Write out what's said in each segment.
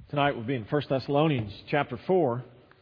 Tonight we'll be in 1 Thessalonians chapter 4,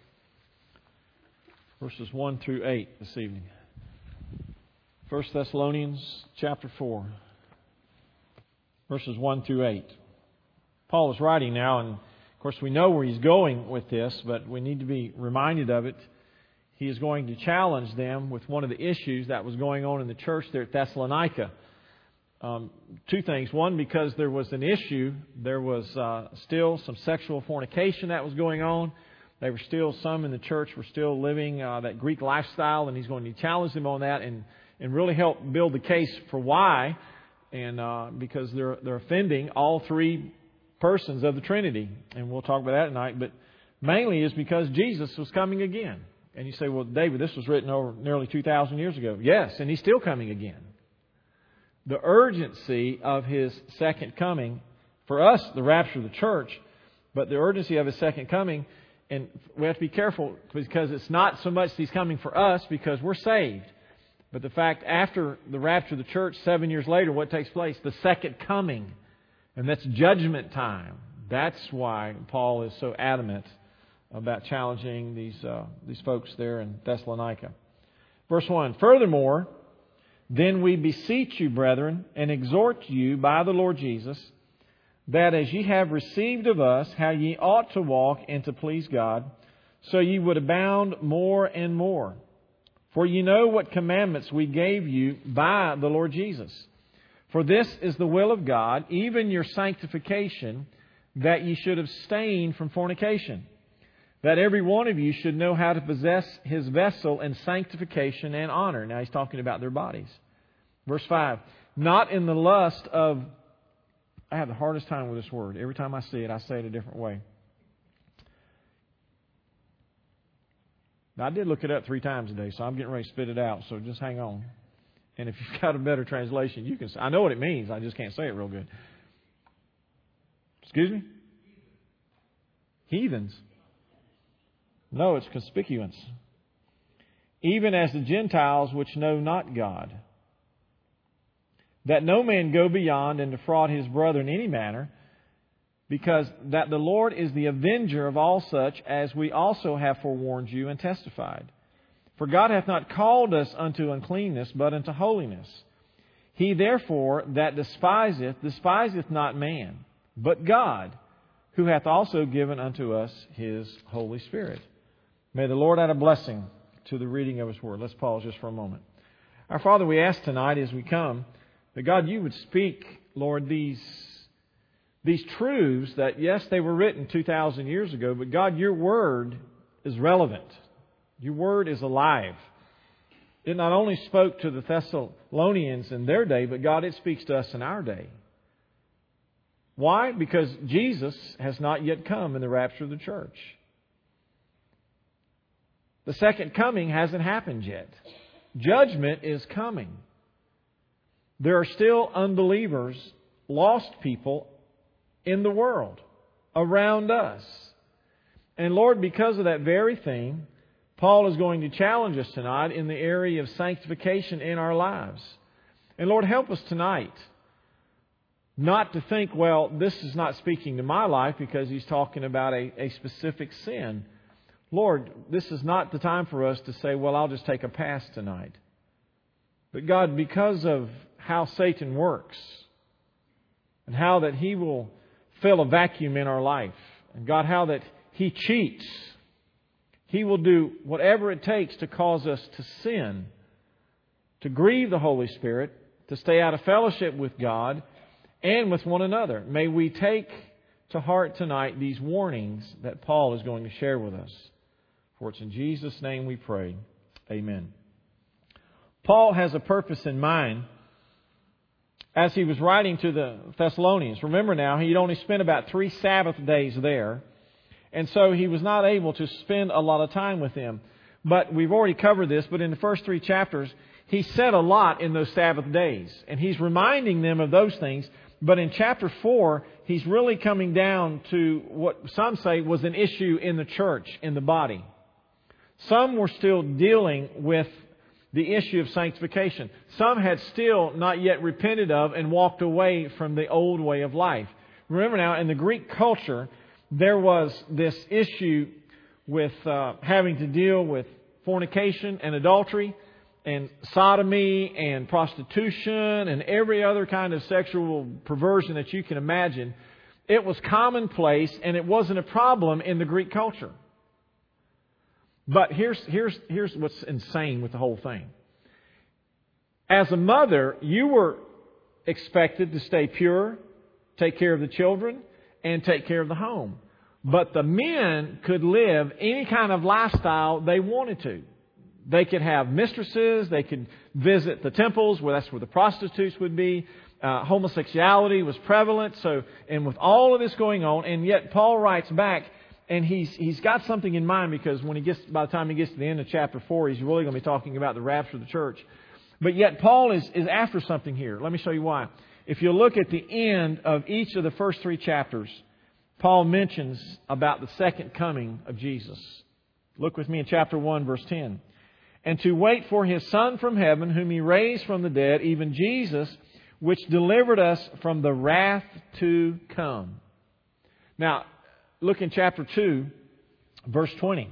verses 1 through 8 this evening. 1 Thessalonians chapter 4, verses 1 through 8. Paul is writing now, and of course we know where he's going with this, but we need to be reminded of it. He is going to challenge them with one of the issues that was going on in the church there at Thessalonica. Two things. One, because there was an issue. There was still some sexual fornication that was going on. They were still, some in the church were still living that Greek lifestyle, and he's going to challenge them on that and really help build the case for why. And because they're offending all three persons of the Trinity. And we'll talk about that tonight. But mainly is because Jesus was coming again. And you say, well, David, this was written over nearly 2,000 years ago. Yes, and He's still coming again. The urgency of His second coming, for us, the rapture of the church, but the urgency of His second coming, and we have to be careful because it's not so much He's coming for us because we're saved, but the fact after the rapture of the church, 7 years later, what takes place? The second coming, and that's judgment time. That's why Paul is so adamant about challenging these folks there in Thessalonica. Verse 1, furthermore, then we beseech you, brethren, and exhort you by the Lord Jesus, that as ye have received of us how ye ought to walk and to please God, so ye would abound more and more. For ye know what commandments we gave you by the Lord Jesus. For this is the will of God, even your sanctification, that ye should abstain from fornication, that every one of you should know how to possess his vessel in sanctification and honor. Now he's talking about their bodies. Verse 5, not in the lust of... I have the hardest time with this word. Every time I see it, I say it a different way. Now, I did look it up 3 times today, so I'm getting ready to spit it out, so just hang on. And if you've got a better translation, you can say... I know what it means, I just can't say it real good. Excuse me? Heathens. No, it's conspicuous. Even as the Gentiles which know not God, that no man go beyond and defraud his brother in any manner, because that the Lord is the avenger of all such, as we also have forewarned you and testified. For God hath not called us unto uncleanness, but unto holiness. He therefore that despiseth not man, but God, who hath also given unto us His Holy Spirit. May the Lord add a blessing to the reading of His Word. Let's pause just for a moment. Our Father, we ask tonight as we come that God, You would speak, Lord, these truths that, yes, they were written 2,000 years ago, but God, Your Word is relevant. Your Word is alive. It not only spoke to the Thessalonians in their day, but God, it speaks to us in our day. Why? Because Jesus has not yet come in the rapture of the church. The second coming hasn't happened yet. Judgment is coming. There are still unbelievers, lost people in the world around us. And Lord, because of that very thing, Paul is going to challenge us tonight in the area of sanctification in our lives. And Lord, help us tonight not to think, well, this is not speaking to my life because he's talking about a specific sin. Lord, this is not the time for us to say, well, I'll just take a pass tonight. But God, because of how Satan works and how that he will fill a vacuum in our life, and God, how that he cheats, he will do whatever it takes to cause us to sin, to grieve the Holy Spirit, to stay out of fellowship with God and with one another. May we take to heart tonight these warnings that Paul is going to share with us. For it's in Jesus' name we pray. Amen. Paul has a purpose in mind as he was writing to the Thessalonians. Remember now, he'd only spent about 3 Sabbath days there. And so he was not able to spend a lot of time with them. But we've already covered this, but in the first 3 chapters, he said a lot in those Sabbath days. And he's reminding them of those things. But in chapter 4, he's really coming down to what some say was an issue in the church, in the body. Some were still dealing with the issue of sanctification. Some had still not yet repented of and walked away from the old way of life. Remember now, in the Greek culture, there was this issue with having to deal with fornication and adultery and sodomy and prostitution and every other kind of sexual perversion that you can imagine. It was commonplace, and it wasn't a problem in the Greek culture. But here's what's insane with the whole thing. As a mother, you were expected to stay pure, take care of the children, and take care of the home. But the men could live any kind of lifestyle they wanted to. They could have mistresses, they could visit the temples, where that's where the prostitutes would be. Homosexuality was prevalent. And with all of this going on, and yet Paul writes back, and he's got something in mind, because by the time he gets to the end of chapter 4, he's really going to be talking about the rapture of the church. But yet Paul is after something here. Let me show you why. If you look at the end of each of the first 3 chapters, Paul mentions about the second coming of Jesus. Look with me in chapter 1, verse 10. And to wait for His Son from heaven, whom He raised from the dead, even Jesus, which delivered us from the wrath to come. Now, look in chapter 2, verse 20.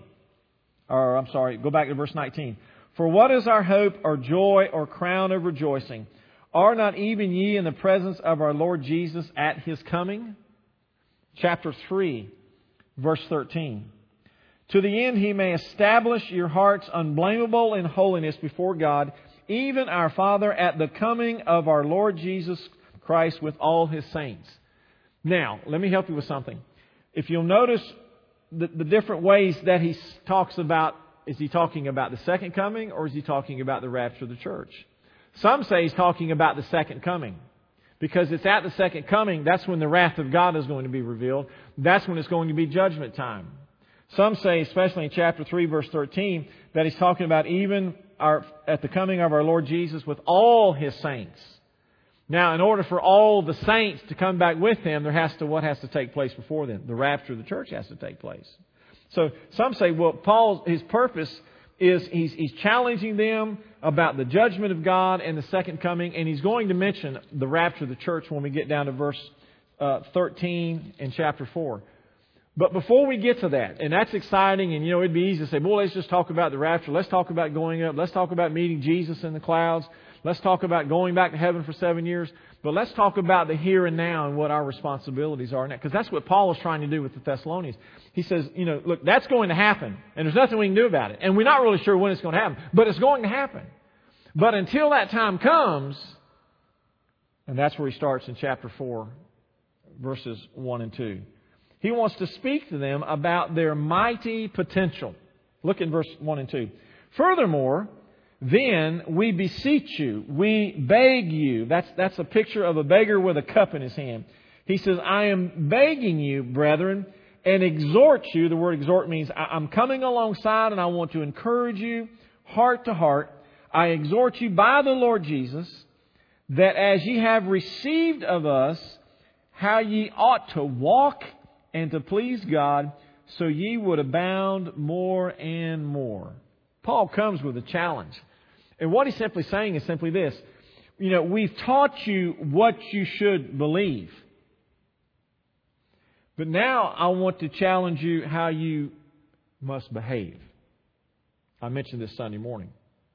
Go back to verse 19. For what is our hope or joy or crown of rejoicing? Are not even ye in the presence of our Lord Jesus at His coming? Chapter 3, verse 13. To the end He may establish your hearts unblameable in holiness before God, even our Father, at the coming of our Lord Jesus Christ with all His saints. Now, let me help you with something. If you'll notice the different ways that he talks about, is he talking about the second coming, or is he talking about the rapture of the church? Some say he's talking about the second coming, because it's at the second coming, that's when the wrath of God is going to be revealed. That's when it's going to be judgment time. Some say, especially in chapter 3, verse 13, that he's talking about even at the coming of our Lord Jesus with all His saints. Now, in order for all the saints to come back with Him, what has to take place before then? The rapture of the church has to take place. So some say, well, his purpose is he's challenging them about the judgment of God and the second coming, and he's going to mention the rapture of the church when we get down to verse 13 in chapter 4. But before we get to that, and that's exciting, and it'd be easy to say, let's just talk about the rapture. Let's talk about going up. Let's talk about meeting Jesus in the clouds. Let's talk about going back to heaven for 7 years. But let's talk about the here and now and what our responsibilities are now. Because that's what Paul is trying to do with the Thessalonians. He says, look, that's going to happen. And there's nothing we can do about it. And we're not really sure when it's going to happen. But it's going to happen. But until that time comes, and that's where he starts in chapter 4, verses 1 and 2. He wants to speak to them about their mighty potential. Look in verse 1 and 2. Furthermore, then we beseech you, we beg you. That's a picture of a beggar with a cup in his hand. He says, I am begging you, brethren, and exhort you. The word exhort means I'm coming alongside and I want to encourage you heart to heart. I exhort you by the Lord Jesus, that as ye have received of us, how ye ought to walk and to please God, so ye would abound more and more. Paul comes with a challenge. And what he's simply saying is simply this. We've taught you what you should believe. But now I want to challenge you how you must behave. I mentioned this Sunday morning.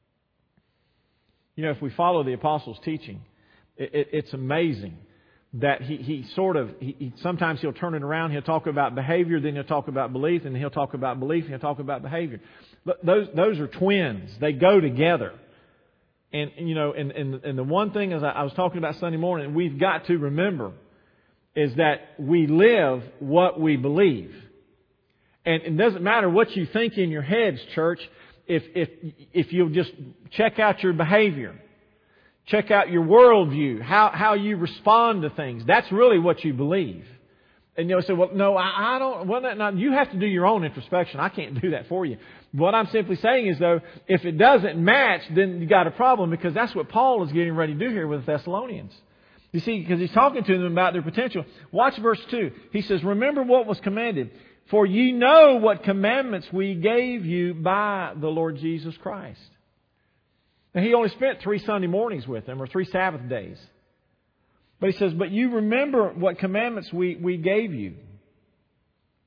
If we follow the Apostles' teaching, it's amazing that he sometimes he'll turn it around. He'll talk about behavior, then he'll talk about belief, and he'll talk about belief, and he'll talk about behavior. Those are twins. They go together. And the one thing, as I was talking about Sunday morning, we've got to remember is that we live what we believe. And it doesn't matter what you think in your heads, church, if you'll just check out your behavior. Check out your worldview, how you respond to things. That's really what you believe. And you'll say, well, no, I don't. Well, you have to do your own introspection. I can't do that for you. What I'm simply saying is, though, if it doesn't match, then you got a problem, because that's what Paul is getting ready to do here with the Thessalonians. You see, because he's talking to them about their potential. Watch verse 2. He says, remember what was commanded. For ye know what commandments we gave you by the Lord Jesus Christ. And he only spent 3 Sunday mornings with them, or 3 Sabbath days. But he says, but you remember what commandments we gave you.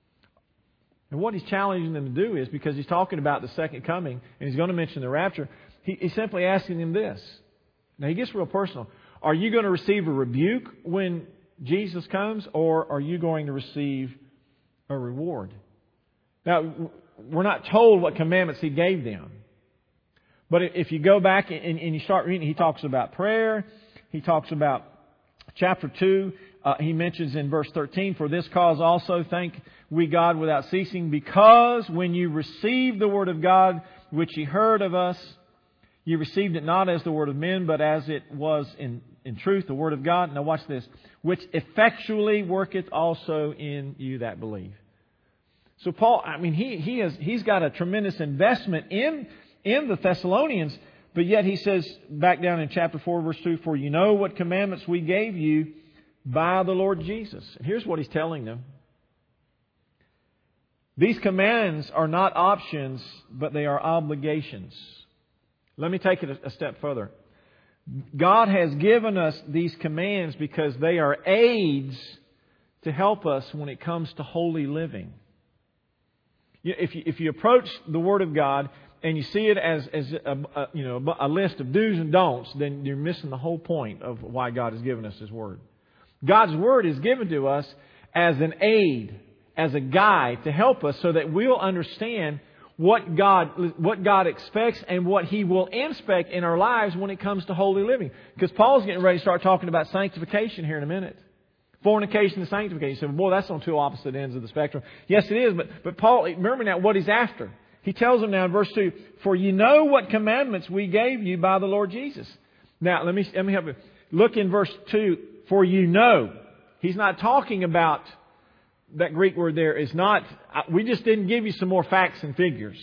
And what he's challenging them to do is, because he's talking about the second coming, and he's going to mention the rapture, he's simply asking them this. Now he gets real personal. Are you going to receive a rebuke when Jesus comes, or are you going to receive a reward? Now, we're not told what commandments he gave them. But if you go back and you start reading, he talks about prayer. He talks about chapter 2. He mentions in verse 13, for this cause also thank we God without ceasing, because when you received the word of God, which ye heard of us, you received it not as the word of men, but as it was in truth, the word of God. Now watch this. Which effectually worketh also in you that believe. So Paul, he's got a tremendous investment in the Thessalonians, but yet he says back down in chapter 4, verse 2, for you know what commandments we gave you by the Lord Jesus. And here's what he's telling them. These commands are not options, but they are obligations. Let me take it a step further. God has given us these commands because they are aids to help us when it comes to holy living. If you approach the Word of God and you see it as a list of do's and don'ts, then you're missing the whole point of why God has given us His Word. God's Word is given to us as an aid, as a guide to help us so that we'll understand what God expects and what He will inspect in our lives when it comes to holy living. Because Paul's getting ready to start talking about sanctification here in a minute. Fornication and sanctification. You say, boy, that's on two opposite ends of the spectrum. Yes, it is. But Paul, remember now what he's after. He tells them now in verse 2, for you know what commandments we gave you by the Lord Jesus. Now, let me help you. Look in verse 2, for you know. He's not talking about, that Greek word there is not, we just didn't give you some more facts and figures.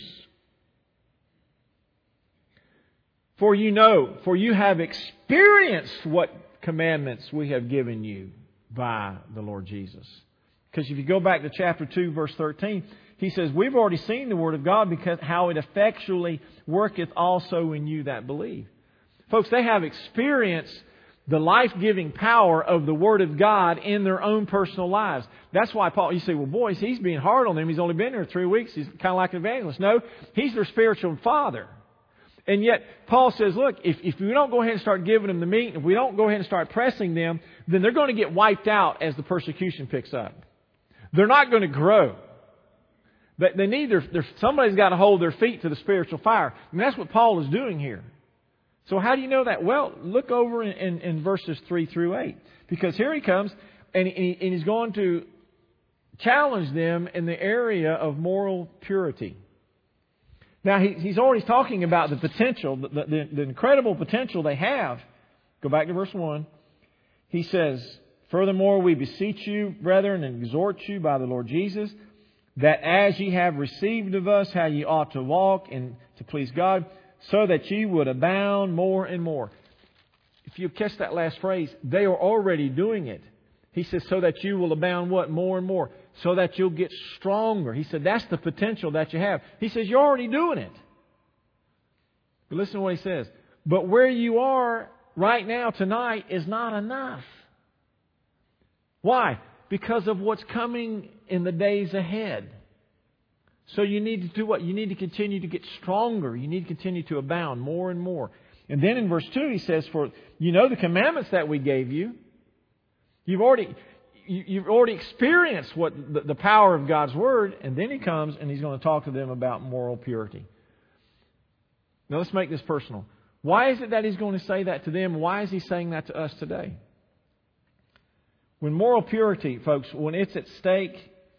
For you know, for you have experienced what commandments we have given you by the Lord Jesus. Because if you go back to chapter 2, verse 13, he says, we've already seen the Word of God because how it effectually worketh also in you that believe. Folks, they have experienced the life-giving power of the Word of God in their own personal lives. That's why Paul, you say, well, boys, he's being hard on them. He's only been here 3 weeks. He's kind of like an evangelist. No, he's their spiritual father. And yet, Paul says, look, if we don't go ahead and start giving them the meat, if we don't go ahead and start pressing them, then they're going to get wiped out as the persecution picks up. They're not going to grow. But they need somebody's got to hold their feet to the spiritual fire. And that's what Paul is doing here. So how do you know that? Well, look over in verses 3 through 8. Because here he comes, and he's going to challenge them in the area of moral purity. Now, he's already talking about the potential, the incredible potential they have. Go back to verse 1. He says, furthermore, we beseech you, brethren, and exhort you by the Lord Jesus, that as ye have received of us how ye ought to walk and to please God, so that ye would abound more and more. If you catch that last phrase, they are already doing it. He says, so that you will abound what? More and more. So that you'll get stronger. He said, that's the potential that you have. He says, you're already doing it. But listen to what he says. But where you are right now tonight is not enough. Why? Because of what's coming in the days ahead. So you need to do what? You need to continue to get stronger. You need to continue to abound more and more. And then in verse 2 he says, for you know the commandments that we gave you. You've already experienced what the power of God's Word. And then he comes and he's going to talk to them about moral purity. Now let's make this personal. Why is it that he's going to say that to them? Why is he saying that to us today? When moral purity, folks, when it's at stake,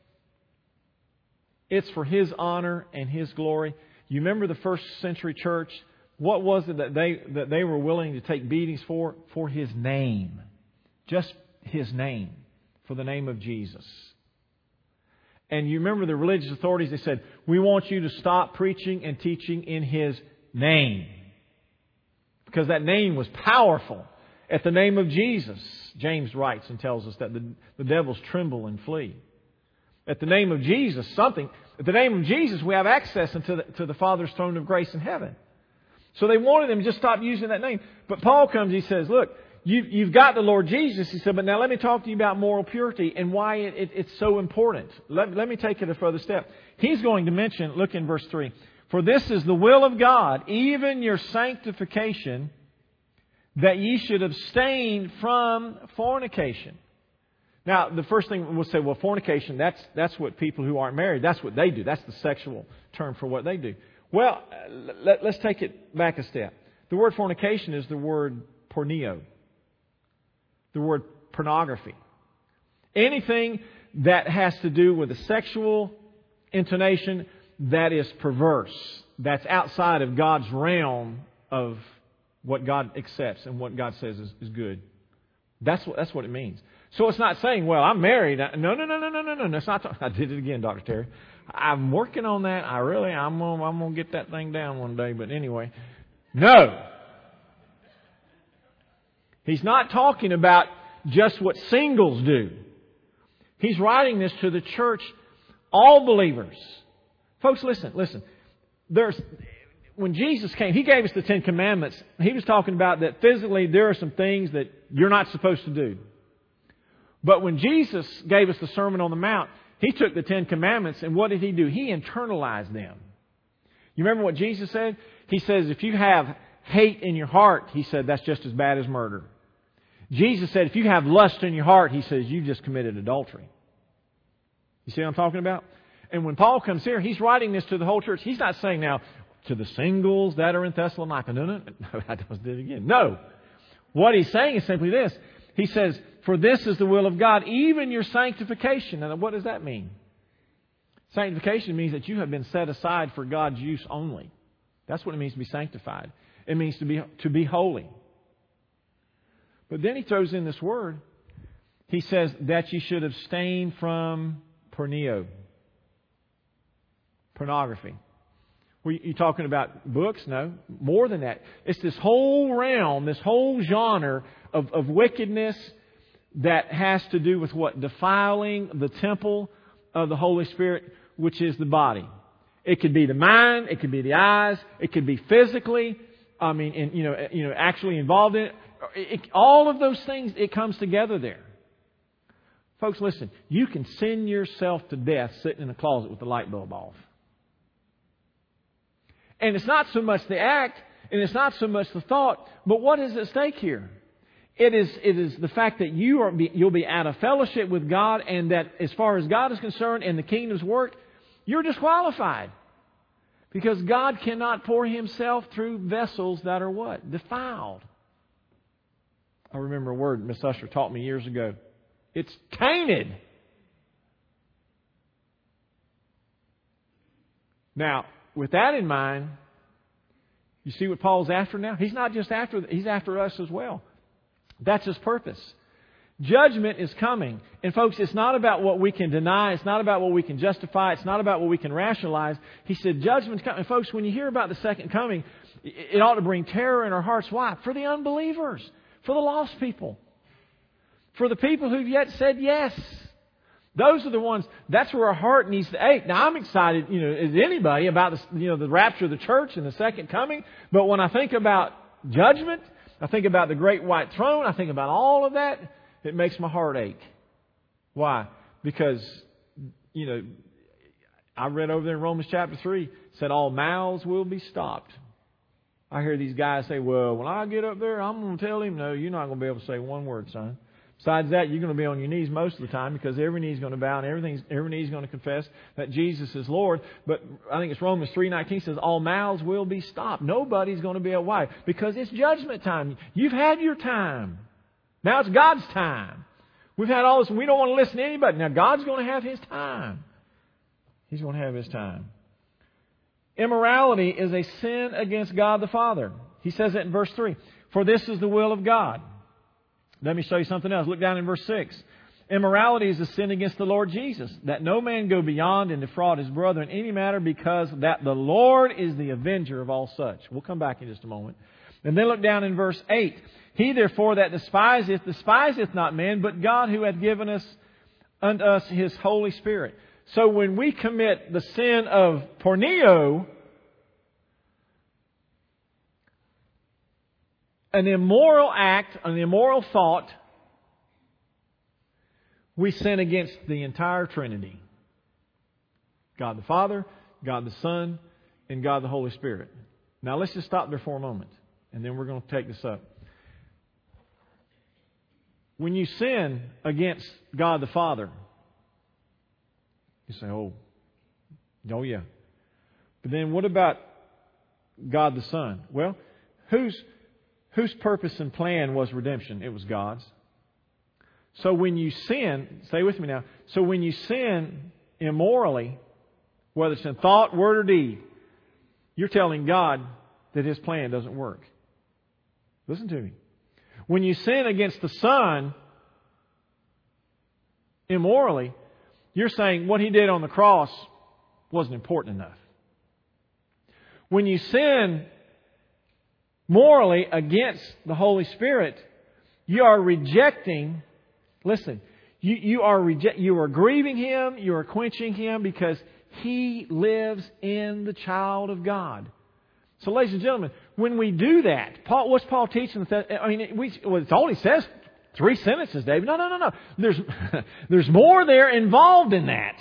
it's for His honor and His glory. You remember the first century church? What was it that they were willing to take beatings for? For His name. Just His name. For the name of Jesus. And you remember the religious authorities, they said, we want you to stop preaching and teaching in His name. Because that name was powerful. At the name of Jesus, James writes and tells us that the devils tremble and flee. At the name of Jesus, at the name of Jesus, we have access to the Father's throne of grace in heaven. So they wanted them to just stop using that name. But Paul comes, he says, look, you've got the Lord Jesus, he said, but now let me talk to you about moral purity and why it's so important. Let me take it a further step. He's going to mention, look in verse 3, for this is the will of God, even your sanctification, that ye should abstain from fornication. Now, the first thing we'll say, well, fornication, that's what people who aren't married, that's what they do. That's the sexual term for what they do. Well, let's take it back a step. The word fornication is the word porneo, the word pornography. Anything that has to do with a sexual intonation that is perverse, that's outside of God's realm of what God accepts and what God says is good. That's what it means. So it's not saying, well, I'm married. No. That's not. I did it again, Dr. Terry. I'm working on that. I'm gonna get that thing down one day. But anyway, no. He's not talking about just what singles do. He's writing this to the church, all believers. Folks, listen. When Jesus came, He gave us the Ten Commandments. He was talking about that physically there are some things that you're not supposed to do. But when Jesus gave us the Sermon on the Mount, He took the Ten Commandments and what did He do? He internalized them. You remember what Jesus said? He says, if you have hate in your heart, He said, that's just as bad as murder. Jesus said, if you have lust in your heart, He says, you've just committed adultery. You see what I'm talking about? And when Paul comes here, he's writing this to the whole church. He's not saying now, to the singles that are in Thessalonica. No, I just did it again. No. What he's saying is simply this. He says, for this is the will of God, even your sanctification. And what does that mean? Sanctification means that you have been set aside for God's use only. That's what it means to be sanctified. It means to be holy. But then he throws in this word. He says that you should abstain from porneo. Pornography. Were you talking about books? No. More than that. It's this whole realm, this whole genre of wickedness that has to do with what? Defiling the temple of the Holy Spirit, which is the body. It could be the mind. It could be the eyes. It could be physically. Actually involved in it. All of those things, it comes together there. Folks, listen. You can sin yourself to death sitting in a closet with the light bulb off. And it's not so much the act, and it's not so much the thought, but what is at stake here? It is the fact that you'll be out of fellowship with God, and that as far as God is concerned and the kingdom's work, you're disqualified. Because God cannot pour Himself through vessels that are what? Defiled. I remember a word Miss Usher taught me years ago. It's tainted. Now, with that in mind, you see what Paul's after now? He's not just after, He's after us as well. That's His purpose. Judgment is coming. And folks, it's not about what we can deny. It's not about what we can justify. It's not about what we can rationalize. He said judgment's coming. And folks, when you hear about the second coming, it ought to bring terror in our hearts. Why? For the unbelievers. For the lost people. For the people who've yet said yes. Those are the ones, that's where our heart needs to ache. Now, I'm excited, as anybody about the rapture of the church and the second coming. But when I think about judgment, I think about the great white throne, I think about all of that, it makes my heart ache. Why? Because, I read over there in Romans chapter 3, it said all mouths will be stopped. I hear these guys say, well, when I get up there, I'm going to tell him, no, you're not going to be able to say one word, son. Besides that, you're going to be on your knees most of the time because every knee is going to bow and every knee is going to confess that Jesus is Lord. But I think it's Romans 3:19 says all mouths will be stopped. Nobody's going to be able. Why? Because it's judgment time. You've had your time. Now it's God's time. We've had all this and we don't want to listen to anybody. Now God's going to have His time. He's going to have His time. Immorality is a sin against God the Father. He says it in verse 3. For this is the will of God. Let me show you something else. Look down in verse 6. Immorality is a sin against the Lord Jesus, that no man go beyond and defraud his brother in any matter, because that the Lord is the avenger of all such. We'll come back in just a moment. And then look down in verse 8. He therefore that despiseth not man, but God who hath given us unto us His Holy Spirit. So when we commit the sin of porneo, an immoral act, an immoral thought, we sin against the entire Trinity. God the Father, God the Son, and God the Holy Spirit. Now let's just stop there for a moment, and then we're going to take this up. When you sin against God the Father, you say, oh yeah. But then what about God the Son? Well, whose purpose and plan was redemption? It was God's. So when you sin, stay with me now. So when you sin immorally, whether it's in thought, word, or deed, you're telling God that His plan doesn't work. Listen to me. When you sin against the Son immorally, you're saying what He did on the cross wasn't important enough. When you sin morally against the Holy Spirit, you are rejecting. Listen, you are grieving Him, you are quenching Him because He lives in the child of God. So, ladies and gentlemen, when we do that, what's Paul teaching? It only says 3 sentences, David. No. There's more there involved in that.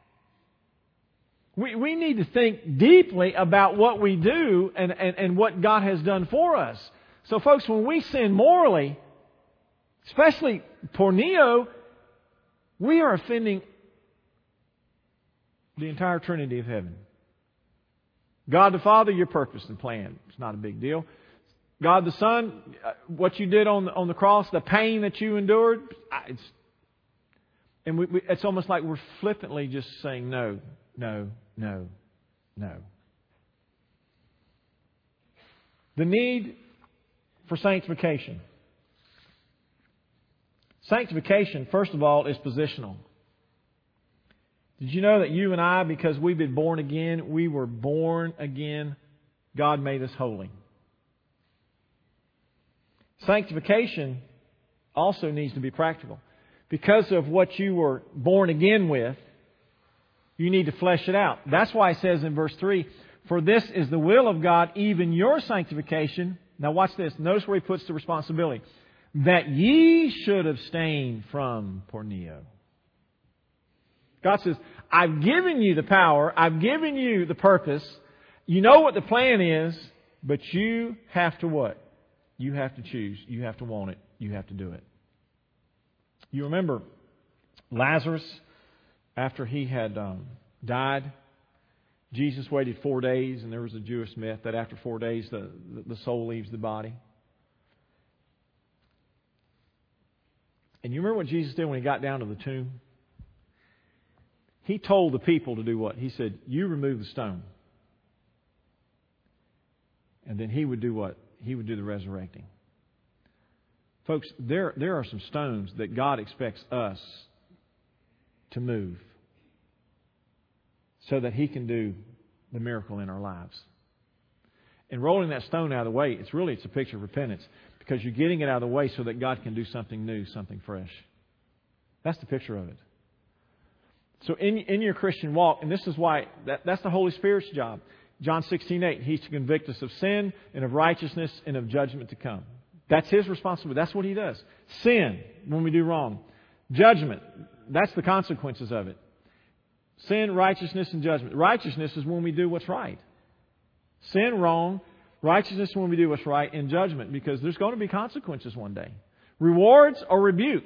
We need to think deeply about what we do and what God has done for us. So, folks, when we sin morally, especially porneo, we are offending the entire Trinity of heaven. God the Father, your purpose and plan. It's not a big deal. God the Son, what you did on the cross, the pain that you endured, it's almost like we're flippantly just saying no. The need for sanctification. Sanctification, first of all, is positional. Did you know that you and I, because we've been born again, we were born again, God made us holy. Sanctification also needs to be practical. Because of what you were born again with, you need to flesh it out. That's why it says in verse 3, for this is the will of God, even your sanctification. Now watch this. Notice where He puts the responsibility. That ye should abstain from porneo. God says, I've given you the power. I've given you the purpose. You know what the plan is, but you have to what? You have to choose. You have to want it. You have to do it. You remember Lazarus, after he had died, Jesus waited 4 days, and there was a Jewish myth that after 4 days the soul leaves the body. And you remember what Jesus did when He got down to the tomb? He told the people to do what? He said, you remove the stone. And then He would do what? He would do the resurrecting. Folks, there are some stones that God expects us to move so that He can do the miracle in our lives. And rolling that stone out of the way, it's a picture of repentance, because you're getting it out of the way so that God can do something new, something fresh. That's the picture of it. So in your Christian walk, and this is why that's the Holy Spirit's job. John 16:8, He's to convict us of sin and of righteousness and of judgment to come. That's His responsibility. That's what He does. Sin, when we do wrong. Judgment, that's the consequences of it. Sin, righteousness, and judgment. Righteousness is when we do what's right. Sin, wrong. Righteousness is when we do what's right. And judgment, because there's going to be consequences one day. Rewards or rebuke.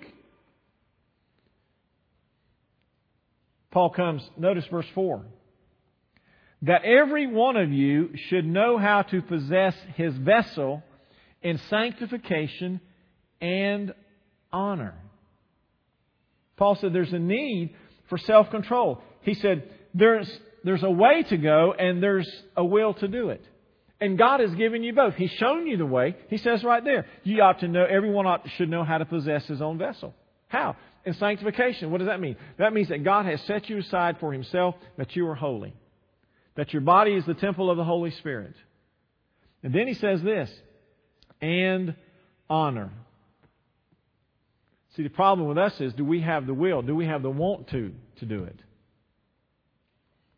Paul comes, notice verse 4. That every one of you should know how to possess his vessel in sanctification and honor. Paul said there's a need for self-control. He said there's a way to go and there's a will to do it. And God has given you both. He's shown you the way. He says right there, you ought to know, everyone should know how to possess his own vessel. How? In sanctification. What does that mean? That means that God has set you aside for Himself, that you are holy. That your body is the temple of the Holy Spirit. And then He says this, and honor. See, the problem with us is, do we have the will? Do we have the want to do it?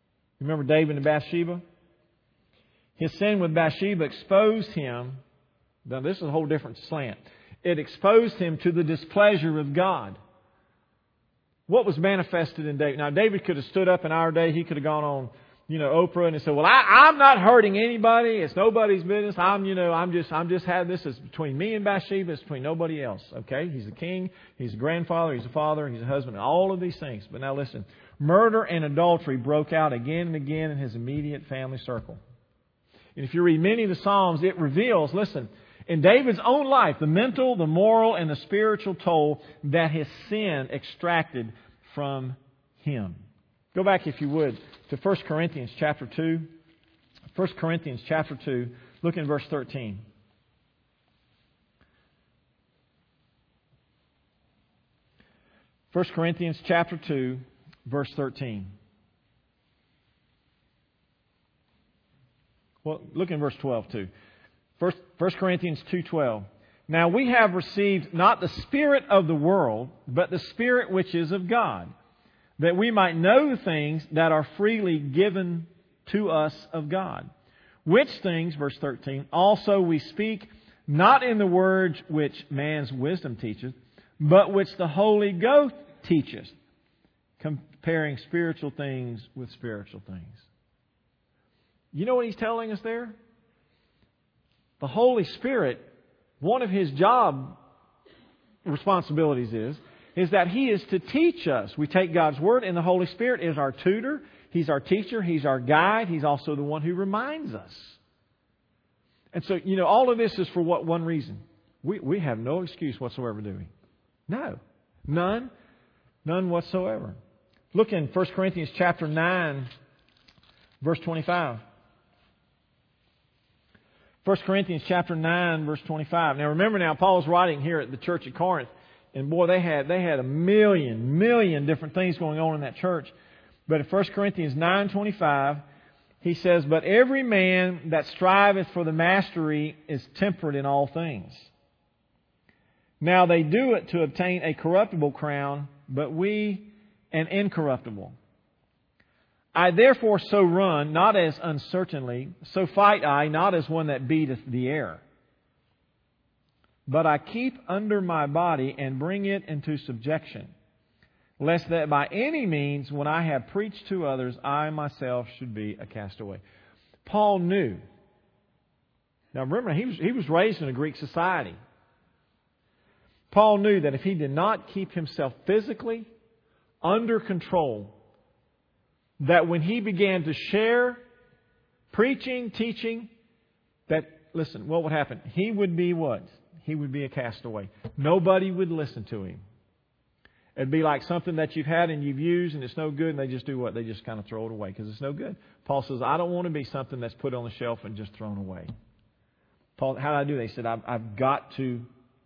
Remember David and Bathsheba? His sin with Bathsheba exposed him Now, this is a whole different slant. It exposed him to the displeasure of God. What was manifested in David? Now, David could have stood up in our day. He could have gone on, Oprah and said, "Well, I'm not hurting anybody. It's nobody's business. I'm just having this is between me and Bathsheba. It's between nobody else." Okay? He's a king. He's a grandfather. He's a father. He's a husband. All of these things. But now listen. Murder and adultery broke out again and again in his immediate family circle. And if you read many of the Psalms, it reveals, listen, in David's own life, the mental, the moral, and the spiritual toll that his sin extracted from him. Go back, if you would, to 1 Corinthians chapter 2. 1 Corinthians chapter 2, look in verse 13. First Corinthians chapter 2, verse 13. Well, look in verse 12 too. 1 Corinthians 2:12. Now we have received not the spirit of the world, but the Spirit which is of God, that we might know the things that are freely given to us of God. Which things, verse 13, also we speak, not in the words which man's wisdom teacheth, but which the Holy Ghost teacheth, comparing spiritual things with spiritual things. You know what he's telling us there? The Holy Spirit, one of His job responsibilities is that He is to teach us. We take God's Word, and the Holy Spirit is our tutor. He's our teacher. He's our guide. He's also the one who reminds us. And so, all of this is for what one reason? We have no excuse whatsoever, do we? No. None. None whatsoever. Look in 1 Corinthians chapter 9, verse 25. 1 Corinthians chapter 9, verse 25. Now remember Paul's writing here at the church at Corinth. And boy, they had a million different things going on in that church. But in 1 Corinthians 9:25, he says, "But every man that striveth for the mastery is temperate in all things. Now they do it to obtain a corruptible crown, but we an incorruptible. I therefore so run, not as uncertainly, so fight I, not as one that beateth the air. But I keep under my body and bring it into subjection, lest that by any means, when I have preached to others, I myself should be a castaway." Paul knew. Now remember, he was raised in a Greek society. Paul knew that if he did not keep himself physically under control, that when he began to share, preaching, teaching, that, listen, what would happen? He would be what? He would be a castaway. Nobody would listen to him. It'd be like something that you've had and you've used and it's no good, and they just do what? They just kind of throw it away because it's no good. Paul says, I don't want to be something that's put on the shelf and just thrown away. Paul, how do I do that? He said, I've got to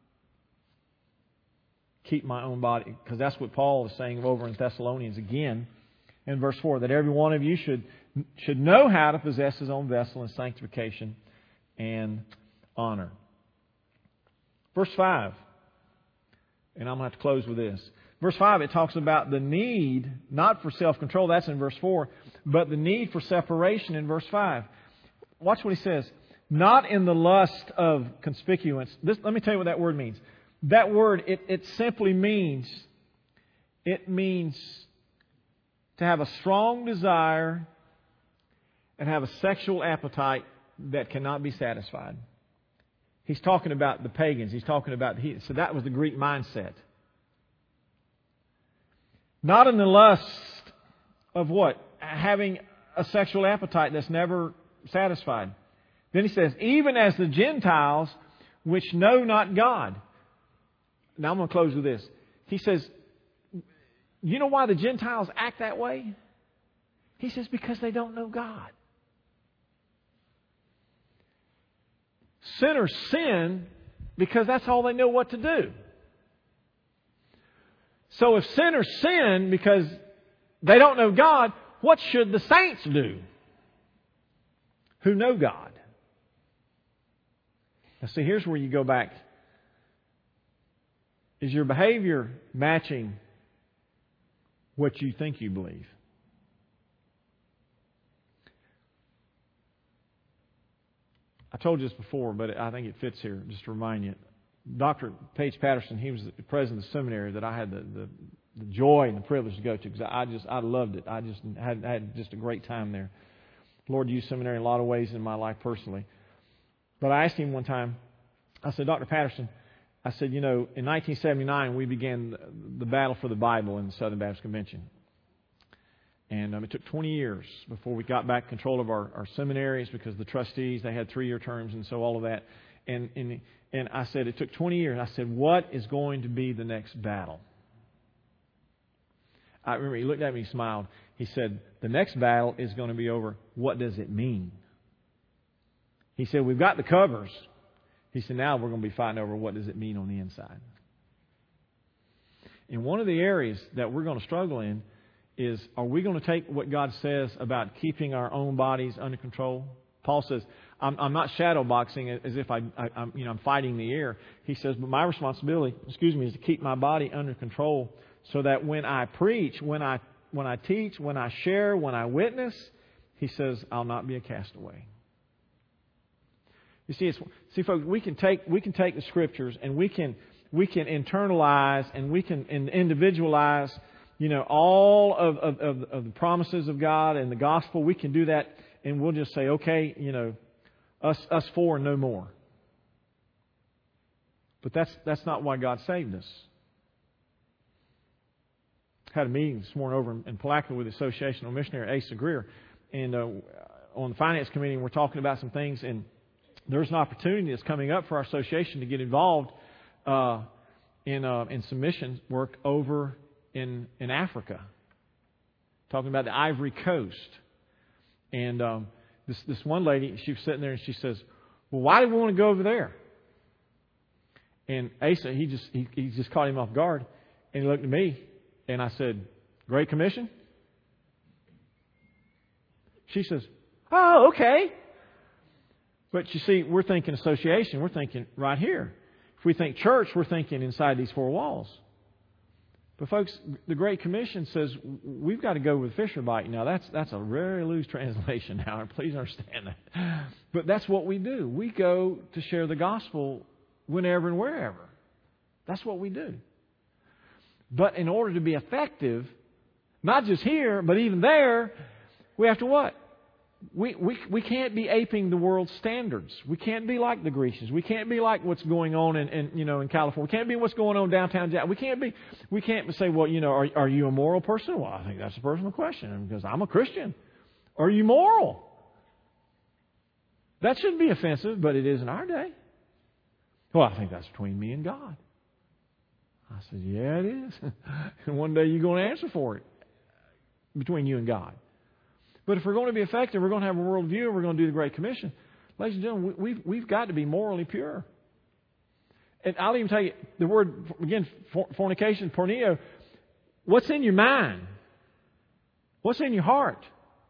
keep my own body. Because that's what Paul is saying over in Thessalonians again in verse 4, that every one of you should know how to possess his own vessel in sanctification and honor. Verse 5, and I'm going to have to close with this. Verse 5, it talks about the need, not for self-control, that's in verse 4, but the need for separation in verse 5. Watch what he says. Not in the lust of conspicuance. Let me tell you what that word means. That word, it simply means, to have a strong desire and have a sexual appetite that cannot be satisfied. He's talking about the pagans. He's talking about, so that was the Greek mindset. Not in the lust of what? Having a sexual appetite that's never satisfied. Then he says, even as the Gentiles which know not God. Now I'm going to close with this. He says, you know why the Gentiles act that way? He says, because they don't know God. Sinners sin because that's all they know what to do. So if sinners sin because they don't know God, what should the saints do who know God? Now see, here's where you go back. Is your behavior matching what you think you believe? I told you this before, but I think it fits here, just to remind you. Dr. Paige Patterson, he was the president of the seminary that I had the joy and the privilege to go to, because I loved it. I just had just a great time there. The Lord used seminary in a lot of ways in my life personally. But I asked him one time, I said, Dr. Patterson, I said, in 1979 we began the battle for the Bible in the Southern Baptist Convention. And it took 20 years before we got back control of our seminaries, because the trustees, they had 3-year terms, and so all of that. And I said, it took 20 years. I said, what is going to be the next battle? I remember he looked at me, he smiled. He said, the next battle is going to be over, what does it mean? He said, we've got the covers. He said, now we're going to be fighting over what does it mean on the inside. And one of the areas that we're going to struggle in is, are we going to take what God says about keeping our own bodies under control? Paul says, I'm not shadow boxing as if I'm fighting the air. He says, but my responsibility, is to keep my body under control, so that when I preach, when I teach, when I share, when I witness, he says, I'll not be a castaway. You see, folks, we can take the Scriptures, and we can internalize, and we can individualize, all of the promises of God and the gospel. We can do that, and we'll just say, okay, us four and no more. But that's not why God saved us. Had a meeting this morning over in Palatka with the Associational Missionary Asa Greer, and on the finance committee, we're talking about some things, and there's an opportunity that's coming up for our association to get involved in some mission work over in Africa, talking about the Ivory Coast. And this one lady, she was sitting there and she says, well, why do we want to go over there? And Asa, he just caught him off guard, and he looked at me, and I said, Great Commission? She says, oh, okay. But you see, we're thinking association, we're thinking right here. If we think church, we're thinking inside these four walls. But folks, the Great Commission says we've got to go with Fisher Bite. Now that's a very loose translation now, please understand that. But that's what we do. We go to share the gospel whenever and wherever. That's what we do. But in order to be effective, not just here, but even there, we have to what? We can't be aping the world's standards. We can't be like the Grecians. We can't be like what's going on in California. We can't be what's going on downtown. We can't say, well, are you a moral person? Well, I think that's a personal question, because I'm a Christian. Are you moral? That shouldn't be offensive, but it is in our day. Well, I think that's between me and God. I said, yeah, it is. And one day you're going to answer for it between you and God. But if we're going to be effective, we're going to have a worldview, and we're going to do the Great Commission. Ladies and gentlemen, we've got to be morally pure. And I'll even tell you, the word, again, fornication, porneo, what's in your mind? What's in your heart?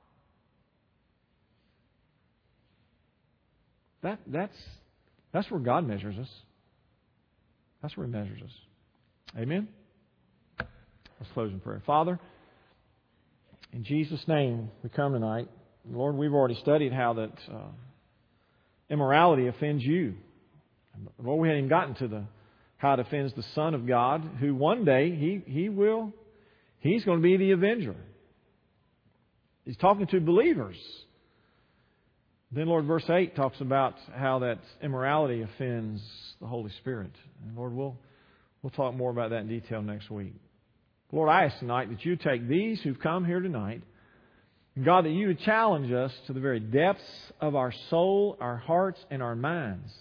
That's where God measures us. That's where He measures us. Amen? Let's close in prayer. Father, in Jesus' name, we come tonight. Lord, we've already studied how that immorality offends you. Lord, we hadn't even gotten to how it offends the Son of God, who one day He's going to be the avenger. He's talking to believers. Then, Lord, verse 8 talks about how that immorality offends the Holy Spirit. And Lord, we'll talk more about that in detail next week. Lord, I ask tonight that you take these who've come here tonight, and God, that you would challenge us to the very depths of our soul, our hearts, and our minds.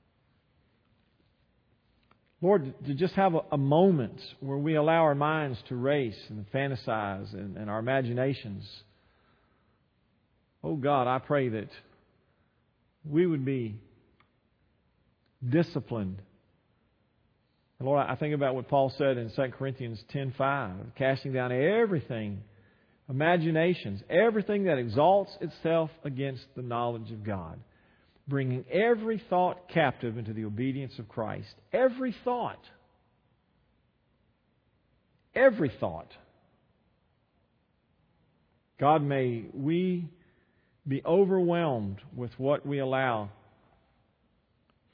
Lord, to just have a moment where we allow our minds to race and fantasize and our imaginations. Oh God, I pray that we would be disciplined. And Lord, I think about what Paul said in 2 Corinthians 10:5, casting down everything, imaginations, everything that exalts itself against the knowledge of God, bringing every thought captive into the obedience of Christ. Every thought. Every thought. God, may we be overwhelmed with what we allow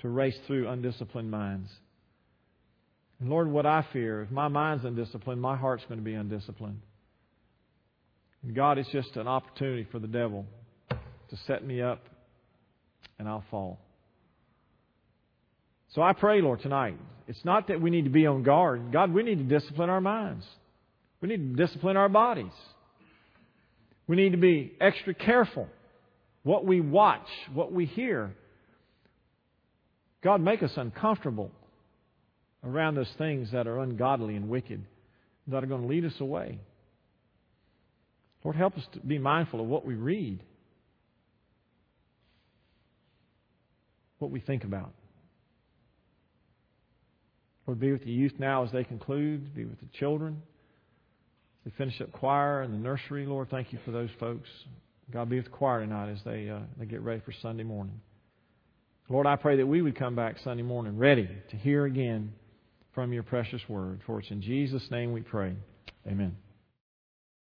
to race through undisciplined minds. And Lord, what I fear, if my mind's undisciplined, my heart's going to be undisciplined. And God, it's just an opportunity for the devil to set me up, and I'll fall. So I pray, Lord, tonight, it's not that we need to be on guard. God, we need to discipline our minds. We need to discipline our bodies. We need to be extra careful what we watch, what we hear. God, make us uncomfortable around those things that are ungodly and wicked, that are going to lead us away. Lord, help us to be mindful of what we read, what we think about. Lord, be with the youth now as they conclude. Be with the children. They finish up choir and the nursery. Lord, thank you for those folks. God, be with the choir tonight as they get ready for Sunday morning. Lord, I pray that we would come back Sunday morning ready to hear again from your precious word. For it's in Jesus' name we pray. Amen.